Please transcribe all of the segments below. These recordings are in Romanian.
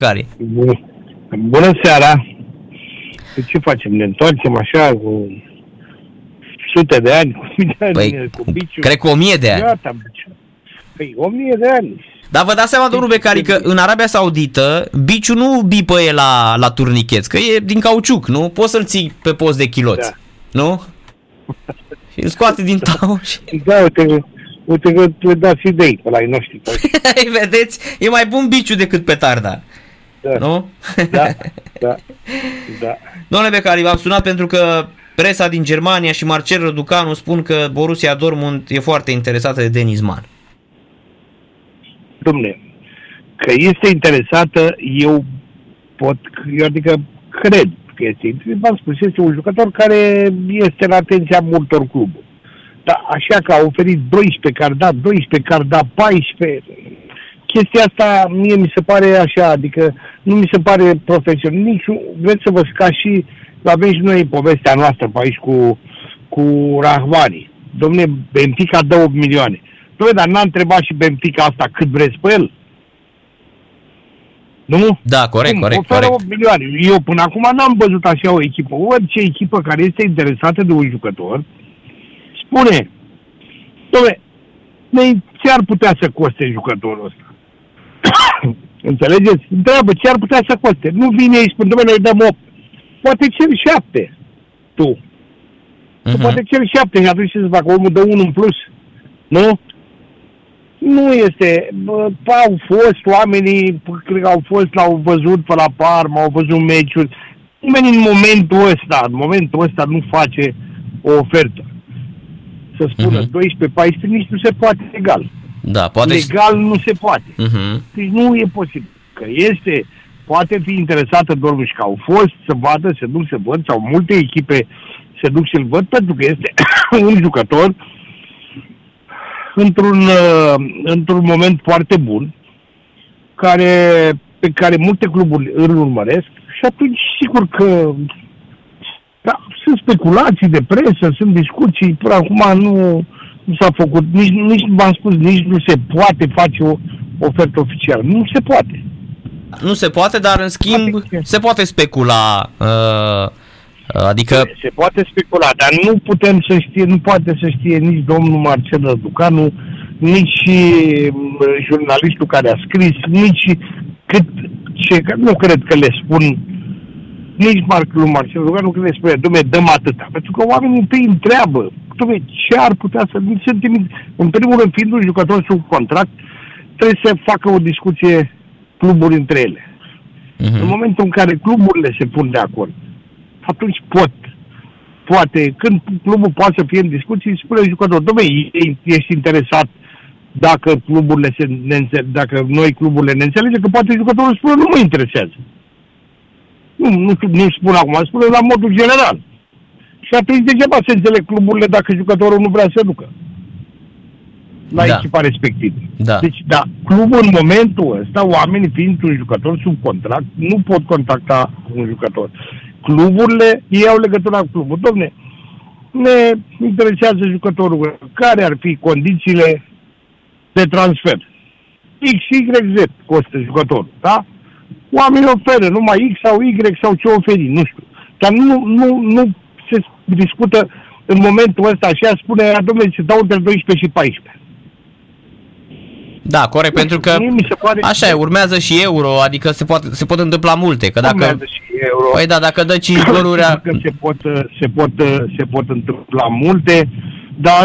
Becali? Bună seara! Ce facem? Ne întoarcem așa cu sute de ani, cu mii de ani, cu biciul? Cred că 1000 de ani. Iată, păi 1000 de ani. Dar vă dați seama, domnul Becali, că în Arabia Saudită biciul nu bipăie la turnicheți, că e din cauciuc, nu? Poți să-l ții pe post de chiloți, nu? Și îl scoate din tau și... Da, uite că le dați idei pe la ei noștri. Vedeți? E mai bun biciul decât petarda. Da. Nu? Da. Domnule Becali, v-am sunat pentru că presa din Germania și Marcel Răducanu spun că Borussia Dortmund e foarte interesată de Denis Mann. Dom'le, că este interesată, eu adică cred că este. V-am spus, este un jucător care este în atenția multor cluburi. Dar așa că a oferit 12, că ar da 12, că ar da 14, chestia asta mie mi se pare așa, adică nu mi se pare profesional. Nici, vreți să vă ca și, avem și noi povestea noastră pe aici cu Rahmani. Dom'le, Benfica dă 8 milioane. Dom'le, dar n-a întrebat și Benfica asta cât vreți pe el? Nu? Da, corect. Oferă 8 milioane. Eu până acum n-am văzut așa o echipă. Orice echipă care este interesată de un jucător spune, dom'le, ce ar putea să coste jucătorul ăsta? Înțelegeți? Întreabă ce ar putea să coste. Nu vine și spune, dom'le, noi dăm 8. Poate ceri 7. Tu poate ceri 7 și atunci ce să facă? Omul dă 1 în plus. Nu? Nu este. Au fost oamenii, cred că au fost, l-au văzut pe la Parma, au văzut meciuri. Nimeni în momentul ăsta nu face o ofertă. Să spună 12-14 nici nu se poate legal. Da, poate legal nu se poate. Deci nu e posibil. Că poate fi interesată Dortmund și că au fost să vadă, se duc să văd, sau multe echipe se duc să-l văd, pentru că este un jucător într-un moment foarte bun, pe care multe cluburi îl urmăresc și atunci sigur că sunt speculații de presă, sunt discuții, până acum nu s-a făcut, nici v-am spus, nici nu se poate face o ofertă oficială. Nu se poate. Nu se poate, dar în schimb se poate specula. Adică... Se poate specula, dar nu putem să știe, nu poate să știe nici domnul Marcel Răducanu, nici jurnalistul care a scris, nici nu cred că le spun, nici Marcel Răducanu că le spune, dom'le, dăm atâta. Pentru că oamenii întâi întreabă, dom'le, ce ar putea să... În primul rând, fiind un jucător sub contract, trebuie să facă o discuție cluburi între ele. În momentul în care cluburile se pun de acord, atunci poate, când clubul poate să fie în discuții, spune jucător, dom'le, ești interesat dacă dacă noi cluburile ne înțelegem, că poate jucătorul spune, nu mă interesează. Nu spun acum, spune la modul general. Și atunci degeaba se înțeleg cluburile dacă jucătorul nu vrea să ducă la echipa respectivă. Da. Deci, clubul în momentul ăsta, oamenii fiind un jucător sub contract, nu pot contacta un jucător. Cluburile iau legătura cu clubul. Dom'le, ne interesează jucătorul. Care ar fi condițiile de transfer? X, Y, Z costă jucătorul, da? Oamenii oferă numai X sau Y sau ce oferi, nu știu. Dar nu se discută în momentul ăsta așa, spune, dom'le, se dau între 12 și 14. Da, corect, pentru că așa e, urmează și Euro, adică se pot întâmpla multe, că dacă urmează și Euro. Păi da, dacă dă 5 goluri, se pot întâmpla multe, dar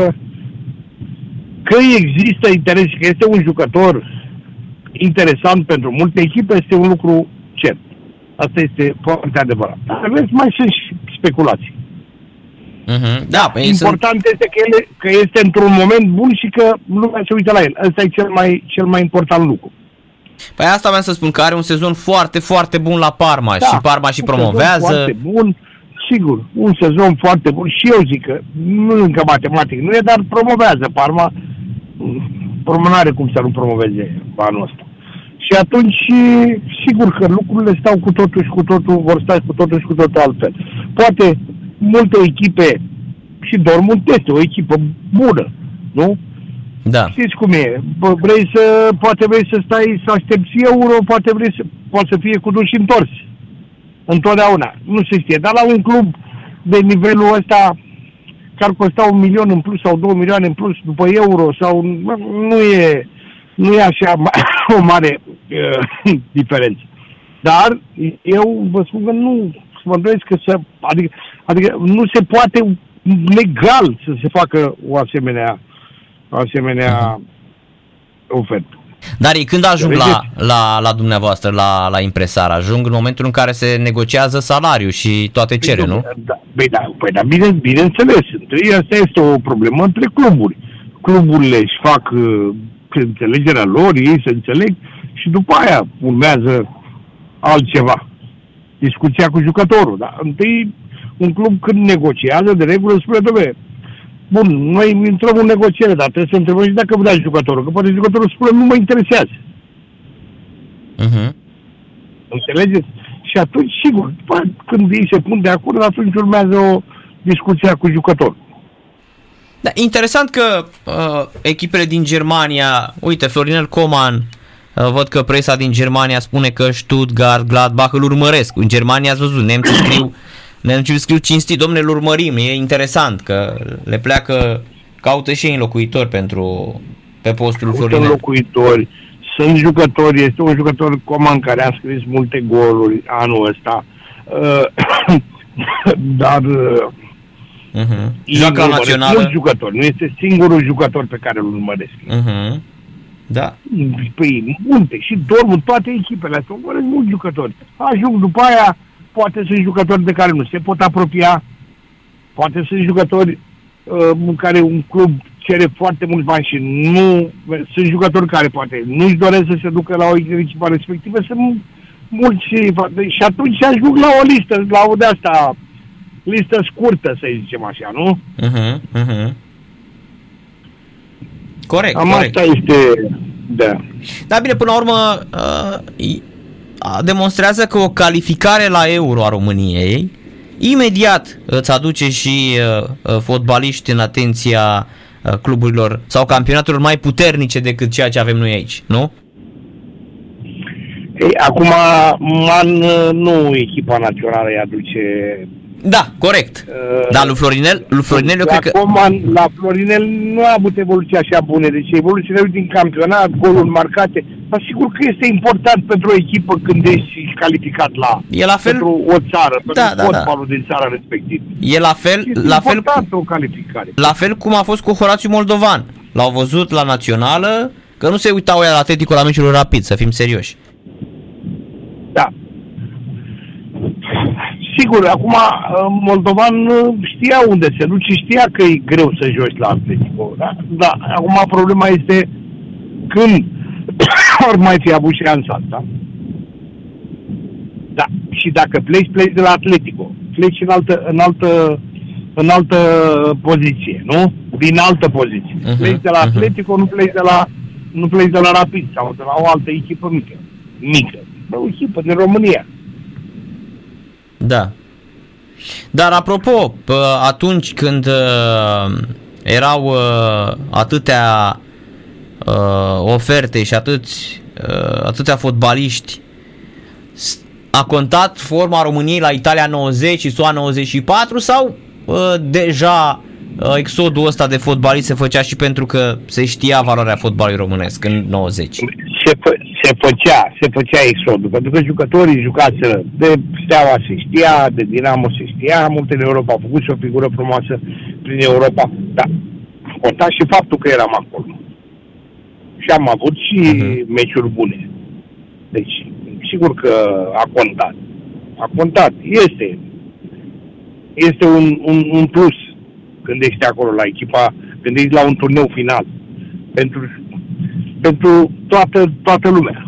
că există interes, că este un jucător interesant pentru multe echipe, este un lucru cert. Asta este foarte adevărat. Dar mai sunt și speculații. Da, important este că este într-un moment bun și că lumea se uită la el. Ăsta e cel mai important lucru. Păi asta vreau să spun, că are un sezon foarte, foarte bun la Parma și Parma și promovează. Foarte bun, sigur, un sezon foarte bun și eu zic că nu încă matematic nu e, dar promovează Parma. Nu are cum să nu promoveze anul ăsta. Și atunci, sigur că lucrurile stau cu totul, vor sta cu totul altfel. Poate multe echipe, și Dortmund este o echipă bună, nu? Da. Știți cum e? Poate vrei să stai să aștepți euro, poate să fie cu duși întorsi. Întotdeauna. Nu se știe. Dar la un club de nivelul ăsta care ar costa 1 milion în plus sau 2 milioane în plus după euro sau nu e așa o mare diferență. Dar eu vă spun că nu mă îndoiesc că adică nu se poate legal să se facă o asemenea ofertă. Dar ei când ajung la dumneavoastră, la impresar? Ajung în momentul în care se negociază salariul și toate cele, nu? Da, bineînțeles. Asta este o problemă între cluburi. Cluburile își fac înțelegerea lor, ei se înțeleg și după aia urmează altceva. Discuția cu jucătorul. Da? Întâi, un club când negociază, de regulă spune, dom'le, bun, noi intrăm în negociere, dar trebuie să întrebăm și dacă vrea jucătorul. Că poate jucătorul spune, nu mă interesează. Înțelegeți? Și atunci, sigur, când ei se pun de acord, atunci urmează o discuție cu jucătorul. Da, interesant că echipele din Germania, uite, Florinel Coman, văd că presa din Germania spune că Stuttgart, Gladbach îl urmăresc. În Germania ați văzut, nemții scriu cinstit, dom'le, îl urmărim, e interesant că le pleacă, caută și ei înlocuitori pe postul Florinel. Înlocuitori, sunt jucători, este un jucător Coman care a scris multe goluri anul ăsta, dar joacă la națională. Jucător, nu este singurul jucător pe care îl urmăresc. Da. Păi, multe, și Dortmund, toate echipele astea, urmăresc mulți jucători. Ajung după aia, poate sunt jucători de care nu se pot apropia, poate sunt jucători în care un club cere foarte mulți bani și nu, sunt jucători care poate nu-și doresc să se ducă la o echipă respectivă, sunt mulți și atunci ajung la o listă, la o de-asta, listă scurtă, să zicem așa, nu? Corect. Asta este, da. Da, bine, până la urmă demonstrează că o calificare la Euro a României imediat îți aduce și fotbaliști în atenția cluburilor sau campionatelor mai puternice decât ceea ce avem noi aici, nu? Ei, acum nu echipa națională îi aduce. Da, corect. Dar lui Florinel eu cred că... La Florinel nu a avut evoluție așa bune, deci evoluțiile din campionat, goluri marcate, dar sigur că este important pentru o echipă când ești calificat pentru o țară, pentru fotbalul din țara respectivă. E la fel, o calificare. La fel cum a fost cu Horațiu Moldovan. L-au văzut la națională, că nu se uitau ea la Atletico la meciul Rapid, să fim serioși. Da. Sigur, acum Moldovan știa unde se duce, știa că e greu să joci la Atletico, da? Da, acum problema este când ori mai fi avut șansa asta. Da, și dacă pleci de la Atletico, pleci în altă poziție, nu? Din altă poziție. Pleci de la Atletico, nu pleci de la Rapid sau de la o altă echipă mică. O echipă din România. Da. Dar apropo, atunci când erau atâtea oferte și atâția fotbaliști, a contat forma României la Italia 90 și SUA 94 sau deja exodul ăsta de fotbaliști se făcea și pentru că se știa valoarea fotbalului românesc în 90? Se făcea exodul, pentru că jucătorii jucaseră de Steaua se știa, de Dinamo se știa, multe în Europa au făcut și o figură frumoasă prin Europa, dar conta și faptul că eram acolo. Și am avut și meciuri bune. Deci, sigur că a contat. A contat. Este un plus când ești acolo la echipa, când ești la un turneu final. Pentru toată lumea.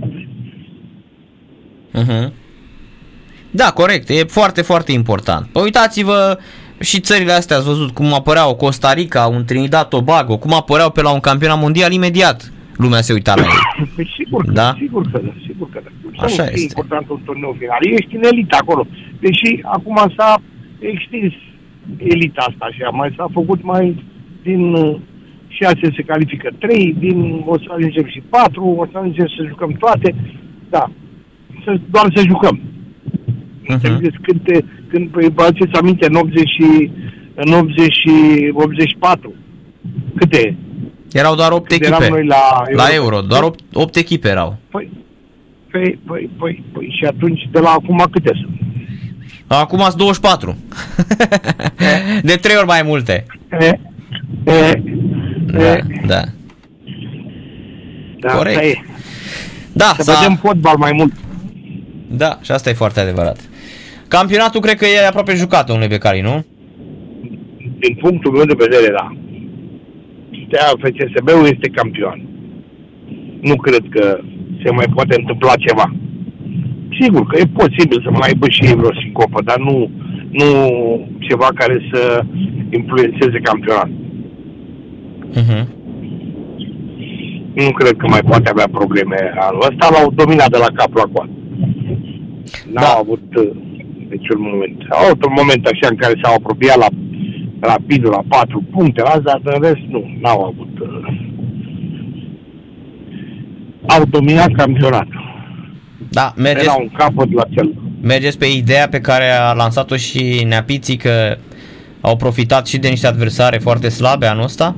Da, corect. E foarte, foarte important. Păi uitați-vă și țările astea, ați văzut cum apăreau Costa Rica, un Trinidad Tobago, cum apăreau pe la un campionat mondial, imediat lumea se uita la ei. Păi sigur că da. Așa este. E important un turneu final. Ești în elită acolo. Deși acum s-a extins elita asta așa, s-a făcut mai din 6 se califică 3, o să ajungem și 4, o să ajungem să jucăm toate. Da, doar să jucăm. Înțelegeți? Când vă aduceți aminte, în 84, câte? Erau doar 8 echipe noi la Euro, doar 8 echipe erau. Păi, și atunci de la acum câte sunt? Acum sunt 24. De 3 ori mai multe. Da. Corect. Asta e. Da, să vedem fotbal mai mult. Da, și asta e foarte adevărat. Campionatul cred că e aproape jucat, domnule Becali, nu? Din punctul meu de vedere, da. FCSB-ul este campion. Nu cred că se mai poate întâmpla ceva. Sigur că e posibil să mai aibă și ei vreo sincopă, dar nu ceva care să influențeze campionatul. Nu cred că mai poate avea probleme anul ăsta. L-au dominat de la cap la coadă. N-au avut niciun moment. Au avut un moment așa în care s-au apropiat la Rapidul la 4 puncte, dar de rest n-au avut. Au dominat campionatul. Da, era un capăt la cel. Mergeți pe ideea pe care a lansat-o și Neapiții, că au profitat și de niște adversare foarte slabe anul ăsta?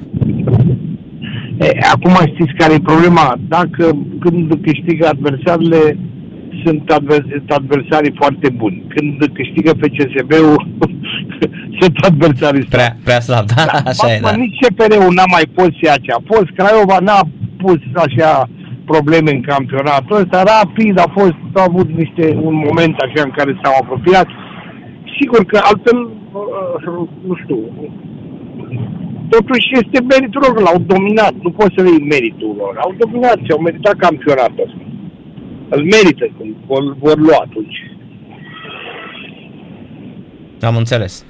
Acum știți care e problema? Când câștigă adversarele, sunt adversarii foarte buni. Când câștigă FCSB-ul, sunt adversarii prea slab, da? Așa e, da. Nici CPR-ul n-a mai fost ceea ce a fost. Craiova n-a pus așa probleme în campionatul ăsta. Rapid a avut un moment așa în care s-au apropiat. Sigur că altfel, nu știu, totuși este meritul lor, l-au dominat, nu poți să le iei meritul lor. Au dominat și au meritat campionatul ăsta. Îl merită când vor lua atunci. Am înțeles.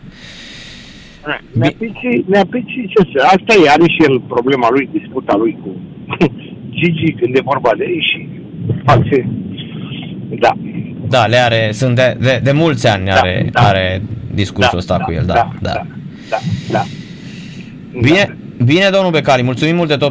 Neapici, asta e, are și el problema lui, disputa lui cu Gigi când e vorba de ei și face, da. Da, sunt de mulți ani are discursul ăsta cu el, da. Bine, Bine, domnul Becali, mulțumim mult de tot